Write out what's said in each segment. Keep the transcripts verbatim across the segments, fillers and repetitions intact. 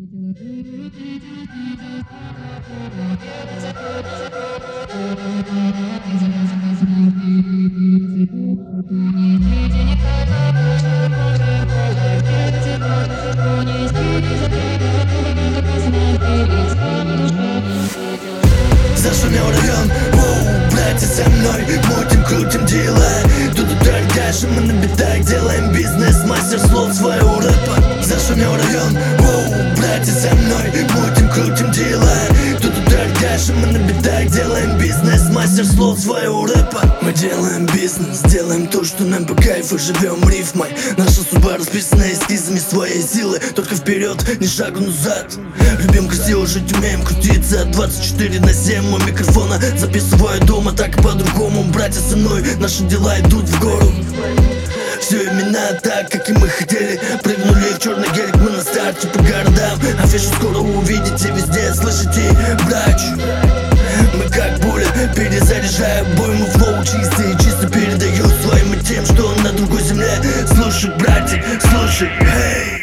Зашумел район, воу, братья со мной мутим, крутим дела. Тут ударь дальше, мы на битах делаем бизнес, мастер слов своего рэпа. Зашумел район, воу, братья со мной мутим, крутим дела. Тут ударь дальше, мы на битах делаем бизнес, мастер слов своего рэпа. Мы делаем бизнес, делаем то, что нам по кайфу, живем рифмой. Наша судьба расписана эскизами своей силы, только вперед, ни шагу назад. Любим красиво жить, умеем крутиться двадцать четыре на семь. У микрофона записываю дома, так и по-другому. Братья со мной, наши дела идут в гору. Все именно так, как и мы хотели. Прыгнули в черный гелик, мы на старте по городам. Афишу скоро увидите везде, слышите, брач. Мы как пуля, перезаряжаю обойму, флоу чистый, чисто передаю своим и тем, что на другой земле. Слушай, братик, слушай, хей.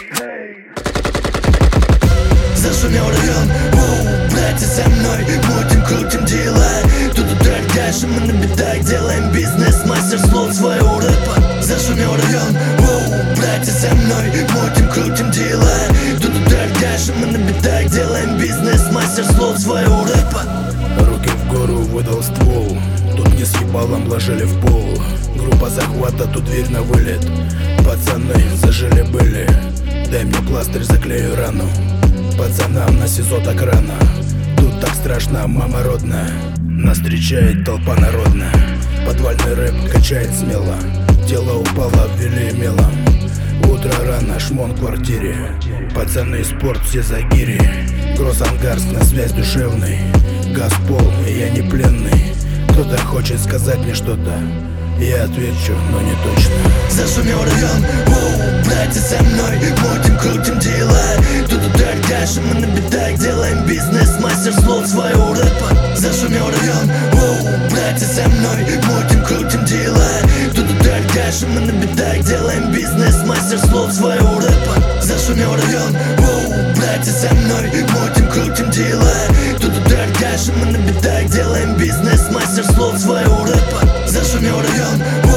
Зашумел район, воу, братья со мной мутим, крутим дела. Тут ударь дальше, мы на битах делаем бизнес, мастер слов своего рэпа. Зашумел район, воу, братья со мной мутим, крутим дела. Тут ударь дальше, мы на битах делаем бизнес, мастер слов своего рэпа. Руки в гору, выдал ствол. Тут не с ебалом ложили в пол. Группа захвата, тут дверь на вылет. Пацаны зажили были. Дай мне пластырь, заклею рану. Пацанам на СИЗО так рано. Тут так страшно, мама родная. Нас встречает толпа народная. Подвальный рэп качает смело. Тело упало, ввели мелом. Утро рано, шмон в квартире. Пацаны, спорт, все за гири. Гросангарск, на связь душевный. Газ в пол, я не пленный. Кто-то хочет сказать мне что-то, я отвечу, но не точно. Зашумел район, воу, братья со мной мутим, крутим дела. Тут ударь дальше, мы на битах делаем бизнес, мастер слов своего рэпа. Зашумел район, воу, братья со мной мутим, крутим дела. Тут ударь дальше, мы на битах делаем бизнес, мастер слов своего рэпа. Зашумел район, воу, братья со мной мутим, крутим дела. Тут ударь дальше, мы на битах делаем бизнес, мастер слов своего рэпа. Зашумел район,